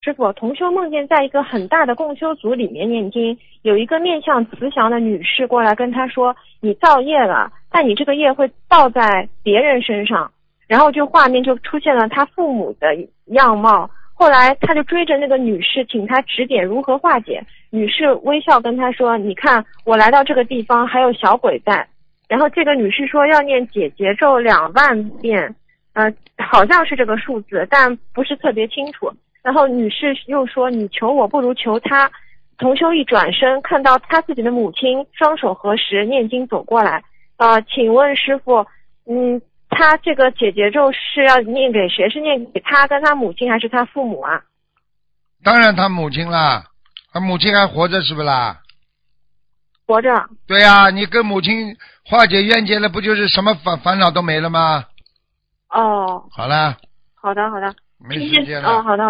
师傅，同修梦见在一个很大的共修组里面念经，有一个面相慈祥的女士过来跟他说，你造业了，但你这个业会报在别人身上。然后画面就出现了他父母的样貌，后来他就追着那个女士，请他指点如何化解。女士微笑跟他说，你看我来到这个地方还有小鬼在。然后这个女士说要念解结咒2万遍，好像是这个数字，但不是特别清楚。然后女士又说，你求我不如求他。同修一转身看到他自己的母亲双手合十念经走过来，请问师父，他这个解结咒是要念给谁？是念给他跟他母亲还是他父母啊？ 当然他母亲啦，他母亲还活着是不啦？ 活着。 对呀，你跟母亲化解冤结了，不就是什么烦恼都没了吗？ 哦。 好了。 好的。 没时间了。 好的。